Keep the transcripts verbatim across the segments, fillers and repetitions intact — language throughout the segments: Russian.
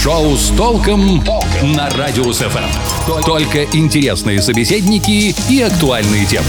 Шоу с толком на Радиус эф эм. Только интересные собеседники и актуальные темы.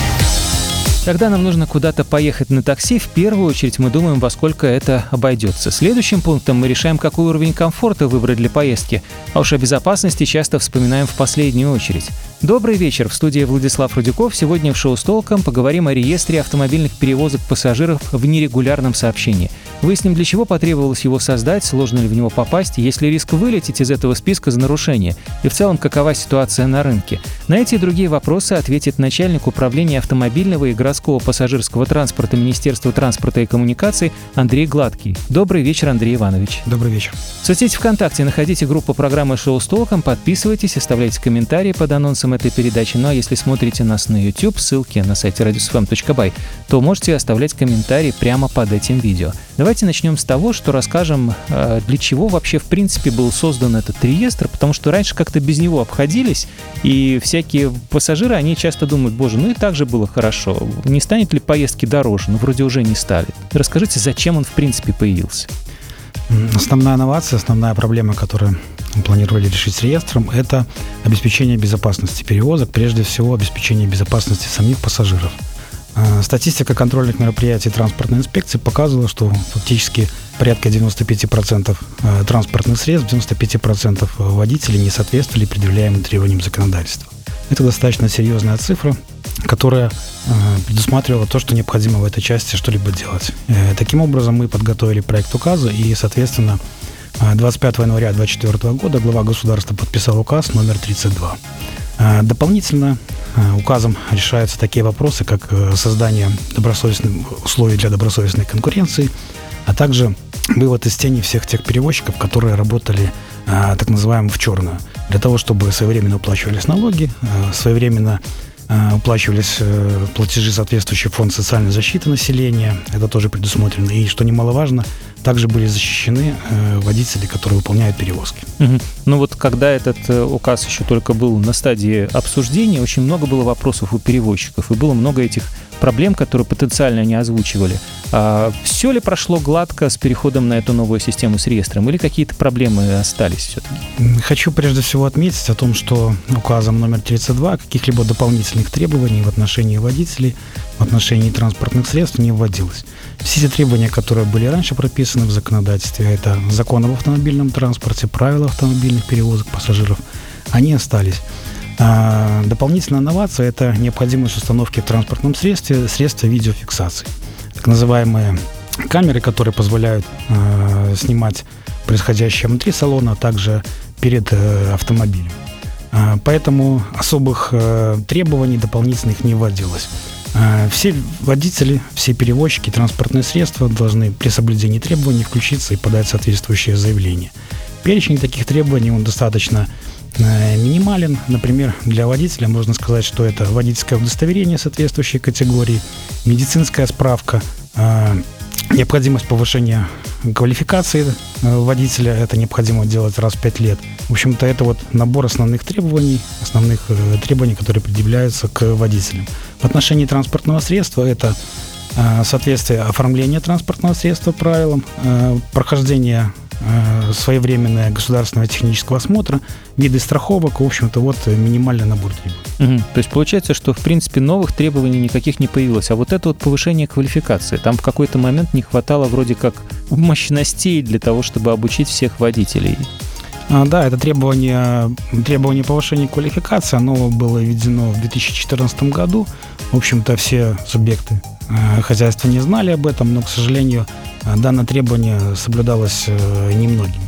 Когда нам нужно куда-то поехать на такси, в первую очередь мы думаем, во сколько это обойдется. Следующим пунктом мы решаем, какой уровень комфорта выбрать для поездки. А уж о безопасности часто вспоминаем в последнюю очередь. Добрый вечер. В студии Владислав Рудюков. Сегодня в шоу с толком поговорим о реестре автомобильных перевозок пассажиров в нерегулярном сообщении. Выясним, для чего потребовалось его создать, сложно ли в него попасть, есть ли риск вылететь из этого списка за нарушение, и в целом какова ситуация на рынке. На эти и другие вопросы ответит начальник управления автомобильного и городского пассажирского транспорта Министерства транспорта и коммуникаций Андрей Гладкий. Добрый вечер, Андрей Иванович. Добрый вечер. В соцсети ВКонтакте находите группу программы «Шоу с толком», подписывайтесь, оставляйте комментарии под анонсом этой передачи. Ну а если смотрите нас на YouTube, ссылки на сайте радиус эф эм точка бай, то можете оставлять комментарии прямо под этим видео. Давайте начнем с того, что расскажем, для чего вообще в принципе был создан этот реестр, потому что раньше как-то без него обходились, и всякие пассажиры, они часто думают: боже, ну и так же было хорошо, не станет ли поездки дороже? Ну вроде уже не стали. Расскажите, зачем он в принципе появился? Основная инновация, основная проблема, которую планировали решить с реестром, это обеспечение безопасности перевозок, прежде всего обеспечение безопасности самих пассажиров. Статистика контрольных мероприятий транспортной инспекции показывала, что фактически порядка девяносто пять процентов транспортных средств, девяносто пять процентов водителей не соответствовали предъявляемым требованиям законодательства. Это достаточно серьезная цифра, которая предусматривала то, что необходимо в этой части что-либо делать. Таким образом, мы подготовили проект указа, и, соответственно, двадцать пятого января две тысячи двадцать четвёртого года глава государства подписал указ номер тридцать два. Дополнительно указом решаются такие вопросы, как создание добросовестных условий для добросовестной конкуренции, а также вывод из тени всех тех перевозчиков, которые работали так называемым в черную, для того, чтобы своевременно уплачивались налоги, своевременно уплачивались платежи, соответствующие в фонд социальной защиты населения, это тоже предусмотрено, и, что немаловажно, также были защищены водители, которые выполняют перевозки. Угу. Ну вот когда этот указ еще только был на стадии обсуждения, очень много было вопросов у перевозчиков, и было много этих проблем, которые потенциально они озвучивали. А все ли прошло гладко с переходом на эту новую систему с реестром, или какие-то проблемы остались все-таки? Хочу прежде всего отметить о том, что указом номер тридцать два каких-либо дополнительных требований в отношении водителей, в отношении транспортных средств не вводилось. Все эти требования, которые были раньше прописаны в законодательстве, это закон об автомобильном транспорте, правила автомобильных перевозок пассажиров, они остались. А дополнительная инновация – это необходимость установки в транспортном средстве средства видеофиксации. Так называемые камеры, которые позволяют э, снимать происходящее внутри салона, а также перед э, автомобилем. А, поэтому особых э, требований дополнительных не вводилось. А, все водители, все перевозчики, транспортные средства должны при соблюдении требований включиться и подать соответствующее заявление. Перечень таких требований, он достаточно э, минимален. Например, для водителя можно сказать, что это водительское удостоверение соответствующей категории, медицинская справка, э, необходимость повышения квалификации водителя, это необходимо делать раз в пять лет. В общем-то, это вот набор основных требований, основных э, требований, которые предъявляются к водителям. В отношении транспортного средства это э, соответствие оформления транспортного средства правилам, э, прохождение э, своевременное государственного технического осмотра, виды страховок, в общем-то, вот минимальный набор требований. Угу. То есть получается, что в принципе новых требований никаких не появилось, а вот это вот повышение квалификации, там в какой-то момент не хватало вроде как мощностей для того, чтобы обучить всех водителей. А, да, это требование, требование повышения квалификации, оно было введено в две тысячи четырнадцатом году. В общем-то, все субъекты э, хозяйства не знали об этом, но, к сожалению, данное требование соблюдалось э, немногими.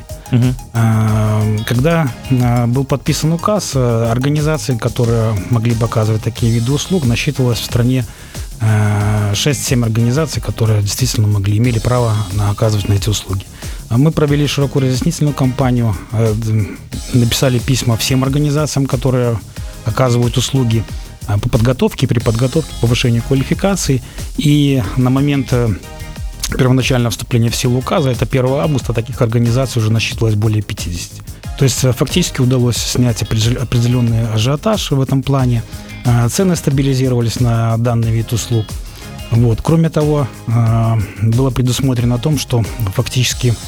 Угу. Когда был подписан указ, организации, которые могли бы оказывать такие виды услуг, насчитывалось в стране шесть-семь организаций, которые действительно могли, имели право на оказывать на эти услуги. Мы провели широкую разъяснительную кампанию, написали письма всем организациям, которые оказывают услуги по подготовке, при подготовке, повышению квалификации. И на момент первоначального вступления в силу указа, это первого августа, таких организаций уже насчитывалось более пятидесяти. То есть фактически удалось снять определенный ажиотаж в этом плане. Цены стабилизировались на данный вид услуг. Вот. Кроме того, было предусмотрено о том, что фактически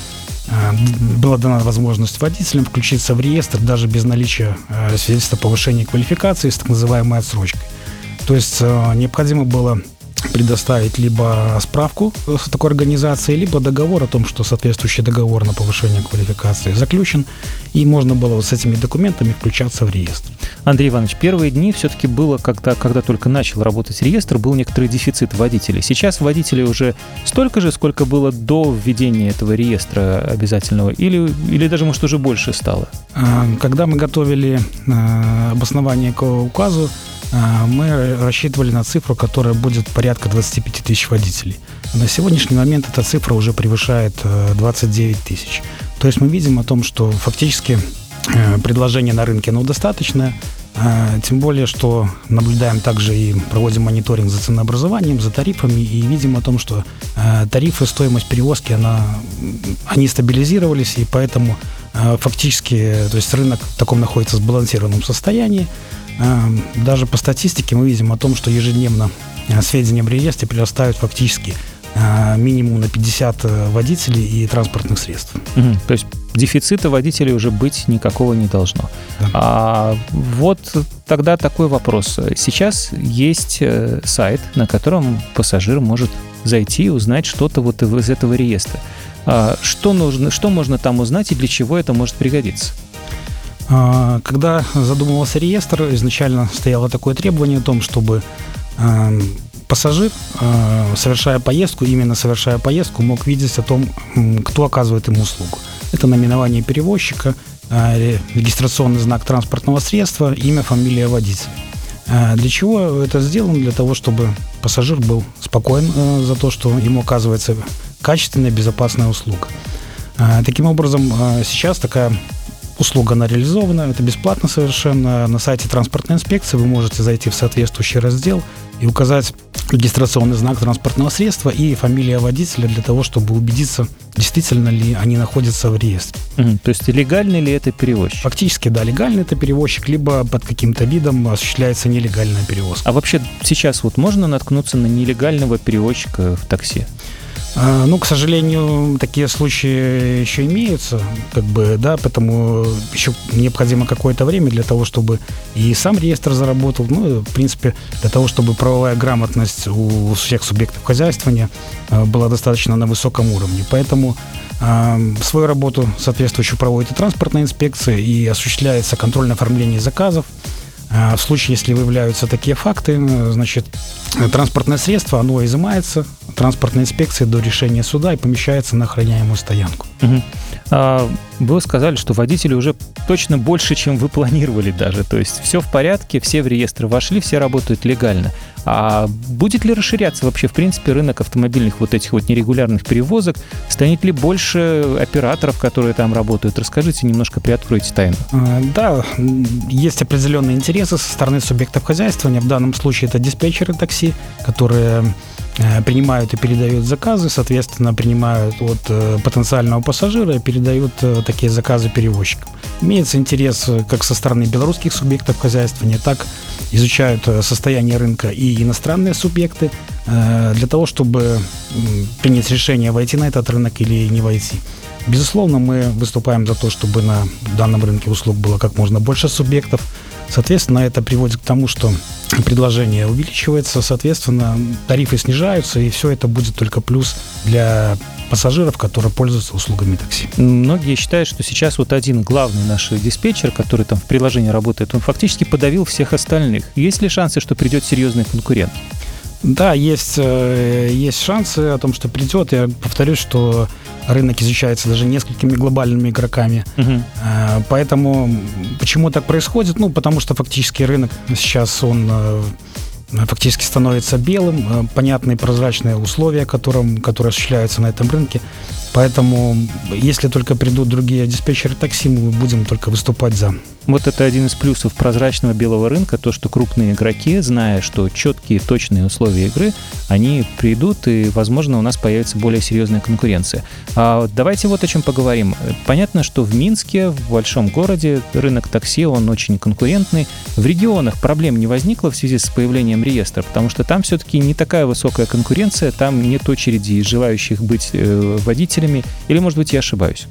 была дана возможность водителям включиться в реестр даже без наличия свидетельства о повышении квалификации с так называемой отсрочкой. То есть необходимо было предоставить либо справку с такой организацией, либо договор о том, что соответствующий договор на повышение квалификации заключен, и можно было вот с этими документами включаться в реестр. Андрей Иванович, первые дни все-таки было, когда, когда только начал работать реестр, был некоторый дефицит водителей. Сейчас водителей уже столько же, сколько было до введения этого реестра обязательного, или, или даже, может, уже больше стало? Когда мы готовили обоснование к указу, мы рассчитывали на цифру, которая будет порядка двадцать пять тысяч водителей. На сегодняшний момент эта цифра уже превышает двадцать девять тысяч. То есть мы видим о том, что фактически предложение на рынке оно достаточное, тем более, что наблюдаем также и проводим мониторинг за ценообразованием, за тарифами, и видим о том, что тарифы, стоимость перевозки, она, они стабилизировались, и поэтому фактически, то есть рынок в таком находится в сбалансированном состоянии. Даже по статистике мы видим о том, что ежедневно сведения в реестре прирастают фактически минимум на пятьдесят водителей и транспортных средств. Угу. То есть дефицита водителей уже быть никакого не должно. Да. А вот тогда такой вопрос. Сейчас есть сайт, на котором пассажир может зайти и узнать что-то вот из этого реестра. Что нужно, что можно там узнать и для чего это может пригодиться? Когда задумывался реестр, изначально стояло такое требование о том, чтобы пассажир, совершая поездку, именно совершая поездку, мог видеть о том, кто оказывает ему услугу. Это наименование перевозчика, регистрационный знак транспортного средства, имя, фамилия водителя. Для чего это сделано? Для того, чтобы пассажир был спокоен за то, что ему оказывается качественная, безопасная услуга. Таким образом, сейчас такая услуга, она реализована, это бесплатно совершенно. На сайте транспортной инспекции вы можете зайти в соответствующий раздел и указать регистрационный знак транспортного средства и фамилия водителя для того, чтобы убедиться, действительно ли они находятся в реестре. Угу. То есть легальный ли это перевозчик? Фактически, да, легальный это перевозчик, либо под каким-то видом осуществляется нелегальная перевозка. А вообще сейчас вот можно наткнуться на нелегального перевозчика в такси? Ну, к сожалению, такие случаи еще имеются, как бы, да, поэтому еще необходимо какое-то время для того, чтобы и сам реестр заработал, ну, в принципе, для того, чтобы правовая грамотность у всех субъектов хозяйствования была достаточно на высоком уровне. Поэтому э, свою работу соответствующую проводит и транспортная инспекция, и осуществляется контроль на оформление заказов. В случае, если выявляются такие факты, значит, транспортное средство, оно изымается транспортной инспекцией до решения суда и помещается на охраняемую стоянку. Угу. А вы сказали, что водители уже точно больше, чем вы планировали даже. То есть все в порядке, все в реестр вошли, все работают легально. А будет ли расширяться вообще, в принципе, рынок автомобильных вот этих вот нерегулярных перевозок? Станет ли больше операторов, которые там работают? Расскажите немножко, приоткройте тайну. Да, есть определенные интересы со стороны субъектов хозяйствования. В данном случае это диспетчеры такси, которые принимают и передают заказы, соответственно, принимают от потенциального пассажира и передают такие заказы перевозчикам. Имеется интерес как со стороны белорусских субъектов хозяйствования, так изучают состояние рынка и иностранные субъекты для того, чтобы принять решение, войти на этот рынок или не войти. Безусловно, мы выступаем за то, чтобы на данном рынке услуг было как можно больше субъектов. Соответственно, это приводит к тому, что предложение увеличивается, соответственно, тарифы снижаются, и все это будет только плюс для пассажиров, которые пользуются услугами такси. Многие считают, что сейчас вот один главный наш диспетчер, который там в приложении работает, он фактически подавил всех остальных. Есть ли шансы, что придет серьезный конкурент? Да, есть, есть шансы о том, что придет. Я повторюсь, что рынок изучается даже несколькими глобальными игроками. Угу. Поэтому почему так происходит? Ну, потому что фактически рынок сейчас, он фактически становится белым, понятные прозрачные условия, которым, которые осуществляются на этом рынке. Поэтому, если только придут другие диспетчеры такси, мы будем только выступать за. Вот это один из плюсов прозрачного белого рынка, то, что крупные игроки, зная, что четкие, точные условия игры, они придут, и, возможно, у нас появится более серьезная конкуренция. А давайте вот о чем поговорим. Понятно, что в Минске, в большом городе, рынок такси, он очень конкурентный. В регионах проблем не возникло в связи с появлением реестра, потому что там все-таки не такая высокая конкуренция, там нет очереди желающих быть э, водителями, водителями, или, может быть, я ошибаюсь?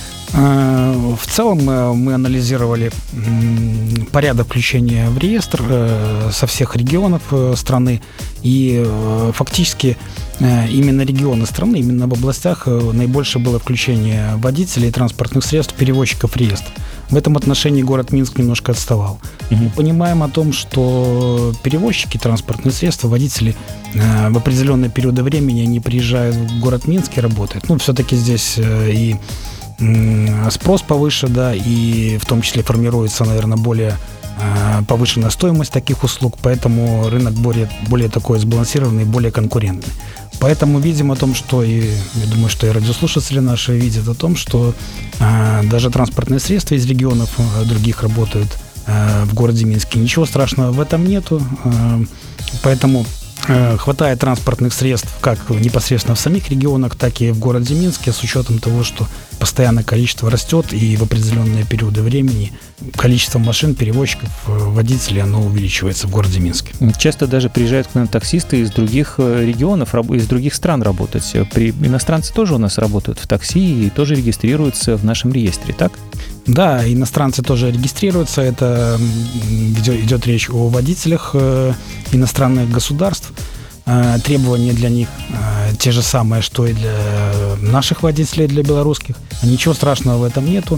В целом мы анализировали порядок включения в реестр со всех регионов страны, и фактически именно регионы страны, именно в областях наибольшее было включение водителей и транспортных средств, перевозчиков в реестр. В этом отношении город Минск немножко отставал. Угу. Мы понимаем о том, что перевозчики транспортных средств, водители в определенные периоды времени они приезжают в город Минск и работают. Ну, все-таки здесь и спрос повыше, да, и в том числе формируется, наверное, более э, повышенная стоимость таких услуг, поэтому рынок более, более такой сбалансированный, более конкурентный. Поэтому видим о том, что, и я думаю, что и радиослушатели наши видят о том, что э, даже транспортные средства из регионов э, других работают э, в городе Минске. Ничего страшного в этом нету, э, поэтому хватает транспортных средств как непосредственно в самих регионах, так и в городе Минске, с учетом того, что постоянно количество растет, и в определенные периоды времени количество машин, перевозчиков, водителей, оно увеличивается в городе Минске. Часто даже приезжают к нам таксисты из других регионов, из других стран работать. При... Иностранцы тоже у нас работают в такси и тоже регистрируются в нашем реестре, так? Да, иностранцы тоже регистрируются. Это идет речь о водителях иностранных государств. Требования для них те же самые, что и для наших водителей, для белорусских. Ничего страшного в этом нету.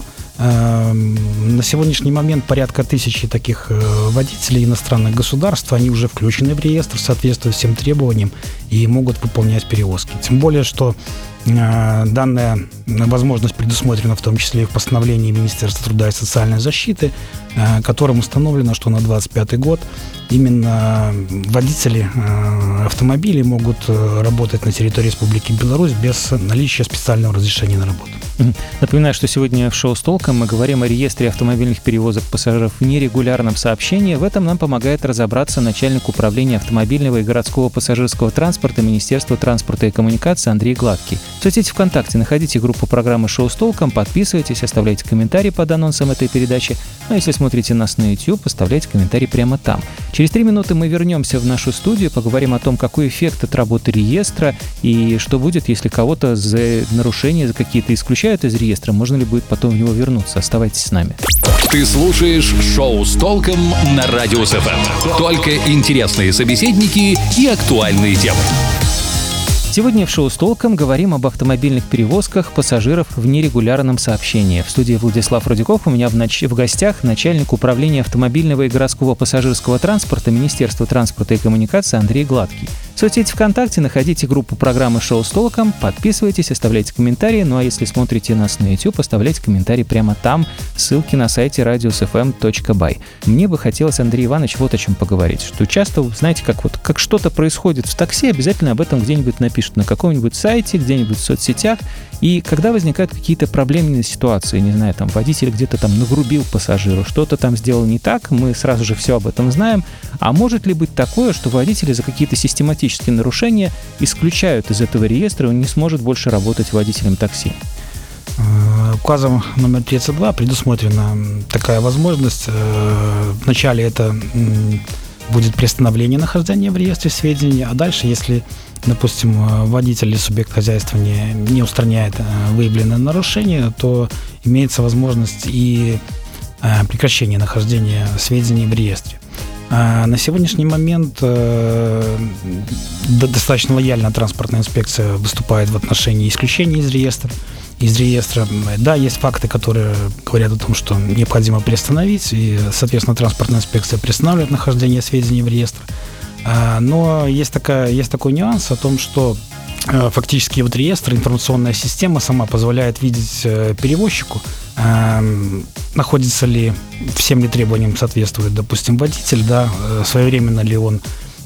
На сегодняшний момент порядка тысячи таких водителей иностранных государств, они уже включены в реестр, соответствуют всем требованиям и могут выполнять перевозки. Тем более, что данная возможность предусмотрена в том числе и в постановлении Министерства труда и социальной защиты, которым установлено, что на двадцать пятый год именно водители автомобилей могут работать на территории Республики Беларусь без наличия специального разрешения на работу. Напоминаю, что сегодня в шоу «С толком» мы говорим о реестре автомобильных перевозок пассажиров в нерегулярном сообщении. В этом нам помогает разобраться начальник управления автомобильного и городского пассажирского транспорта Министерства транспорта и коммуникации Андрей Гладкий. В соцсети ВКонтакте находите группу программы «Шоу «С толком», подписывайтесь, оставляйте комментарии под анонсом этой передачи. Ну а если смотрите нас на YouTube, оставляйте комментарий прямо там. Через три минуты мы вернемся в нашу студию, поговорим о том, какой эффект от работы реестра и что будет, если кого-то за нарушения, за какие-то исключают из реестра, можно ли будет потом в него вернуться. Оставайтесь с нами. Ты слушаешь шоу «С толком» на Радио эс эф эм. Только интересные собеседники и актуальные темы. Сегодня в шоу «С толком» говорим об автомобильных перевозках пассажиров в нерегулярном сообщении. В студии Владислав Рудяков, у меня в, нач... в гостях начальник управления автомобильного и городского пассажирского транспорта Министерства транспорта и коммуникации Андрей Гладкий. В соцсети ВКонтакте находите группу программы «Шоу «С толком», подписывайтесь, оставляйте комментарии, ну а если смотрите нас на YouTube, оставляйте комментарии прямо там, ссылки на сайте радио эс эф эм точка бай. Мне бы хотелось, Андрей Иванович, вот о чем поговорить, что часто, знаете, как вот как что-то происходит в такси, обязательно об этом где-нибудь напишут на каком-нибудь сайте, где-нибудь в соцсетях, и когда возникают какие-то проблемные ситуации, не знаю, там водитель где-то там нагрубил пассажиру, что-то там сделал не так, мы сразу же все об этом знаем, а может ли быть такое, что водители за какие-то систематические нарушения исключают из этого реестра, и он не сможет больше работать водителем такси? Указом номер тридцать два предусмотрена такая возможность. Вначале это будет приостановление нахождения в реестре сведений, а дальше, если, допустим, водитель или субъект хозяйства не, не устраняет выявленное нарушение, то имеется возможность и прекращения нахождения сведений в реестре. На сегодняшний момент достаточно лояльно транспортная инспекция выступает в отношении исключения из реестра. Из реестра. Да, есть факты, которые говорят о том, что необходимо приостановить, и, соответственно, транспортная инспекция приостанавливает нахождение сведений в реестр. Но есть, такая, есть такой нюанс о том, что фактически вот реестр, информационная система сама позволяет видеть перевозчику, находится ли, всем ли требованиям соответствует, допустим, водитель, да, своевременно ли он,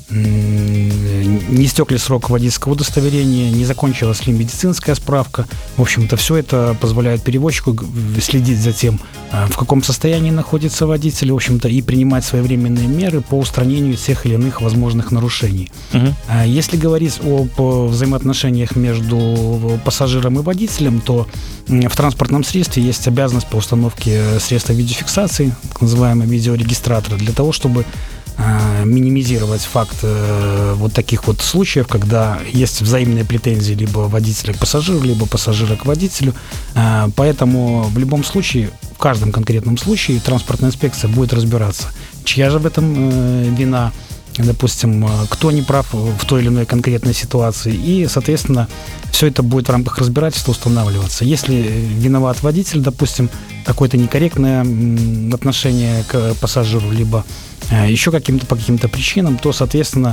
не истек ли срок водительского удостоверения, не закончилась ли медицинская справка. В общем-то, все это позволяет перевозчику следить за тем, в каком состоянии находится водитель, в общем-то, и принимать своевременные меры по устранению тех или иных возможных нарушений. Угу. Если говорить об взаимоотношениях между пассажиром и водителем, то в транспортном средстве есть обязанность по установке средства видеофиксации, так называемого видеорегистратора, для того, чтобы минимизировать факт вот таких вот случаев, когда есть взаимные претензии либо водителя к пассажиру, либо пассажира к водителю. Поэтому в любом случае, в каждом конкретном случае транспортная инспекция будет разбираться, чья же в этом вина, допустим, кто не прав в той или иной конкретной ситуации. И, соответственно, все это будет в рамках разбирательства устанавливаться. Если виноват водитель, допустим, какое-то некорректное отношение к пассажиру, либо еще каким-то, по каким-то причинам, то, соответственно,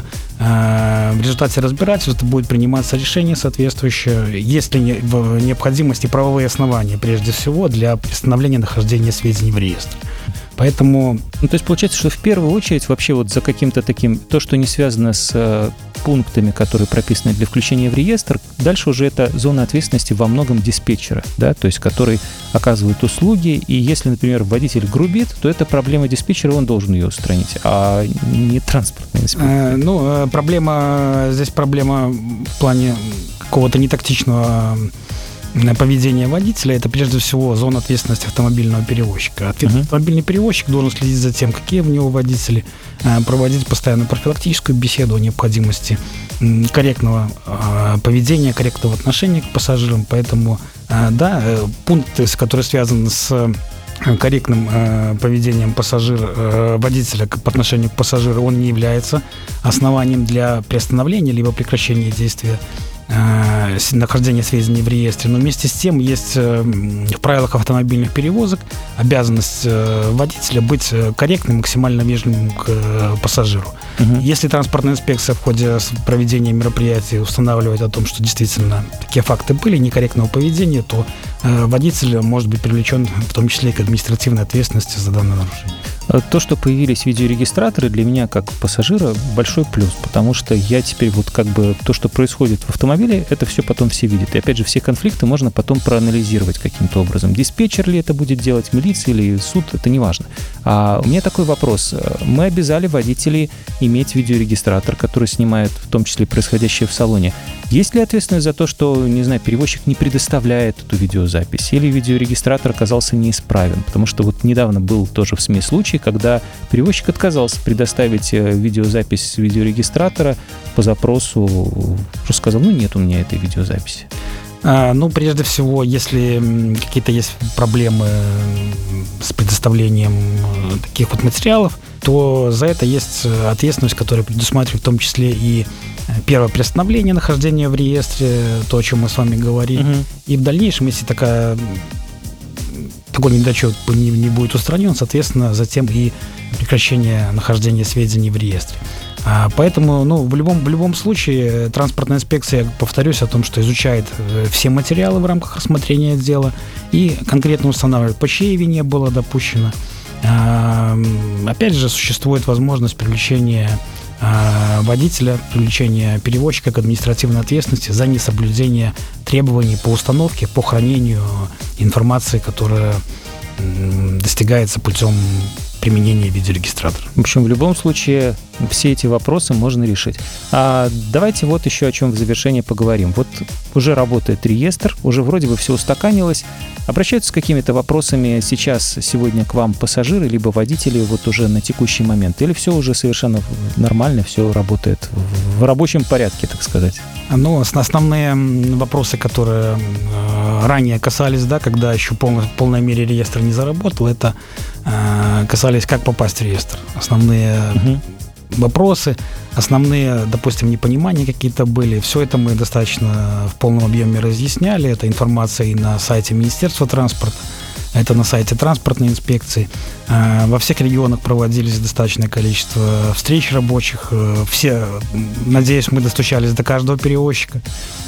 в результате разбирательства будет приниматься решение соответствующее, есть ли необходимость и правовые основания, прежде всего, для приостановления нахождения сведений в реестре. Поэтому... Ну, то есть получается, что в первую очередь вообще вот за каким-то таким, то, что не связано с э, пунктами, которые прописаны для включения в реестр, дальше уже это зона ответственности во многом диспетчера, да, то есть который оказывает услуги, и если, например, водитель грубит, то это проблема диспетчера, он должен ее устранить, а не транспортный инспектор. Э, ну, проблема, здесь проблема в плане какого-то нетактичного поведение водителя — это прежде всего зона ответственности автомобильного перевозчика. Uh-huh. Автомобильный перевозчик должен следить за тем, какие у него водители, проводить постоянно профилактическую беседу о необходимости корректного поведения, корректного отношения к пассажирам. Поэтому, да, пункт, который связан с корректным поведением пассажира, водителя по отношению к пассажиру, он не является основанием для приостановления либо прекращения действия нахождения сведений в реестре, но вместе с тем есть в правилах автомобильных перевозок обязанность водителя быть корректным, максимально вежливым к пассажиру. Угу. Если транспортная инспекция в ходе проведения мероприятий устанавливает о том, что действительно такие факты были некорректного поведения, то водитель может быть привлечен в том числе и к административной ответственности за данное нарушение. То, что появились видеорегистраторы, для меня как пассажира большой плюс, потому что я теперь вот как бы то, что происходит в автомобиле, это все потом все видят. И опять же, все конфликты можно потом проанализировать каким-то образом. Диспетчер ли это будет делать, милиция или суд, это не важно. А у меня такой вопрос. Мы обязали водителей иметь видеорегистратор, который снимает в том числе происходящее в салоне. Есть ли ответственность за то, что, не знаю, перевозчик не предоставляет эту видеозапись, или видеорегистратор оказался неисправен? Потому что вот недавно был тоже в СМИ случай, когда перевозчик отказался предоставить видеозапись с видеорегистратора по запросу, что сказал, ну нет у меня этой видеозаписи. А, ну, прежде всего, если какие-то есть проблемы с предоставлением таких вот материалов, то за это есть ответственность, которая предусматривает в том числе и первое приостановление нахождения в реестре, то, о чем мы с вами говорили, угу. И в дальнейшем, если такая, такой недочет не, не будет устранен, соответственно, затем и прекращение нахождения сведений в реестре. А, поэтому, ну, в любом, в любом случае, транспортная инспекция, я повторюсь о том, что изучает все материалы в рамках рассмотрения дела и конкретно устанавливает, по чьей вине было допущено. А, опять же, существует возможность привлечения водителя, привлечения перевозчика к административной ответственности за несоблюдение требований по установке, по хранению информации, которая достигается путем применения видеорегистратора. В общем, в любом случае все эти вопросы можно решить. А давайте вот еще о чем в завершение поговорим. Вот уже работает реестр, уже вроде бы все устаканилось. Обращаются с какими-то вопросами сейчас, сегодня к вам пассажиры, либо водители вот уже на текущий момент? Или все уже совершенно нормально, все работает в рабочем порядке, так сказать? Ну, основные вопросы, которые ранее касались, да, когда еще пол, в полной мере реестр не заработал, это касались, как попасть в реестр. Основные угу. вопросы, основные, допустим, непонимания какие-то были. Все это мы достаточно в полном объеме разъясняли. Это информация и на сайте Министерства транспорта, это на сайте транспортной инспекции. Во всех регионах проводились достаточное количество встреч рабочих. Все, надеюсь, мы достучались до каждого перевозчика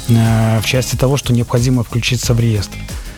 в части того, что необходимо включиться в реестр.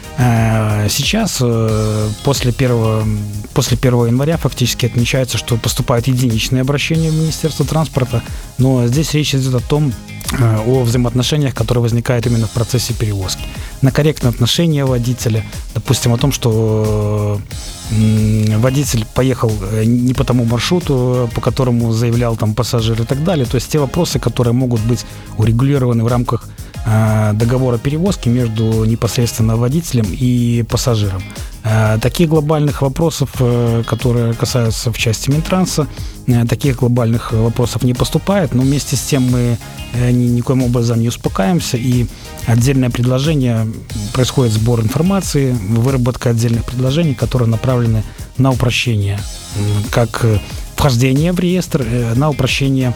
Сейчас, после первого, после первого января, фактически отмечается, что поступают единичные обращения в Министерство транспорта, но здесь речь идет о том, о взаимоотношениях, которые возникают именно в процессе перевозки. На корректное отношение водителя, допустим, о том, что водитель поехал не по тому маршруту, по которому заявлял там пассажир и так далее. То есть те вопросы, которые могут быть урегулированы в рамках договора перевозки между непосредственно водителем и пассажиром. Таких глобальных вопросов, которые касаются в части Минтранса, таких глобальных вопросов не поступает, но вместе с тем мы никоим образом не успокаиваемся, и отдельное предложение, происходит сбор информации, выработка отдельных предложений, которые направлены на упрощение как вхождения в реестр, на упрощение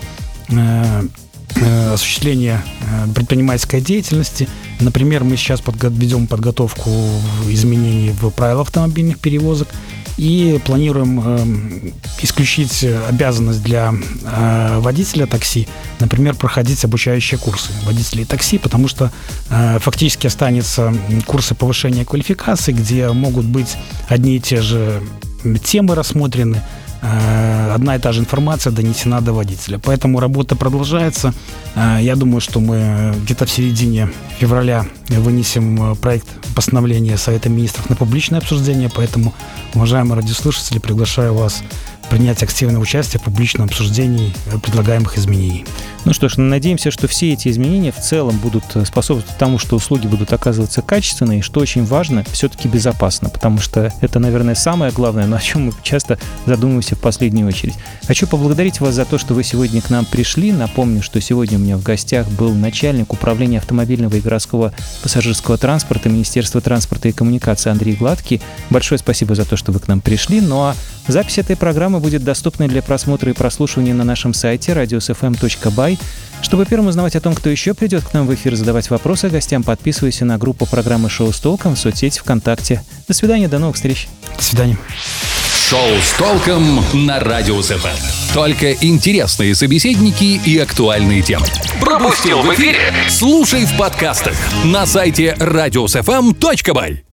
осуществления предпринимательской деятельности. Например, мы сейчас подго- ведем подготовку изменений в правила автомобильных перевозок и планируем э, исключить обязанность для э, водителя такси, например, проходить обучающие курсы водителей такси, потому что э, фактически останутся курсы повышения квалификации, где могут быть одни и те же темы рассмотрены, одна и та же информация донесена до водителя. Поэтому работа продолжается. Я думаю, что мы где-то в середине февраля вынесем проект постановления Совета Министров на публичное обсуждение. Поэтому, уважаемые радиослушатели, приглашаю вас принять активное участие в публичном обсуждении предлагаемых изменений. Ну что ж, надеемся, что все эти изменения в целом будут способствовать тому, что услуги будут оказываться качественные, и, что очень важно, все-таки безопасно, потому что это, наверное, самое главное, но о чем мы часто задумываемся в последнюю очередь. Хочу поблагодарить вас за то, что вы сегодня к нам пришли. Напомню, что сегодня у меня в гостях был начальник управления автомобильного и городского пассажирского транспорта Министерства транспорта и коммуникации Андрей Гладкий. Большое спасибо за то, что вы к нам пришли. Ну а запись этой программы будет доступна для просмотра и прослушивания на нашем сайте радиос эф эм точка бай. Чтобы первым узнавать о том, кто еще придет к нам в эфир, задавать вопросы гостям, подписывайся на группу программы «Шоу с толком» в соцсети ВКонтакте. До свидания, до новых встреч. До свидания. Шоу с толком на Радиус эф эм. Только интересные собеседники и актуальные темы. Пропустил в эфире? Слушай в подкастах на сайте радиос эф эм точка бай.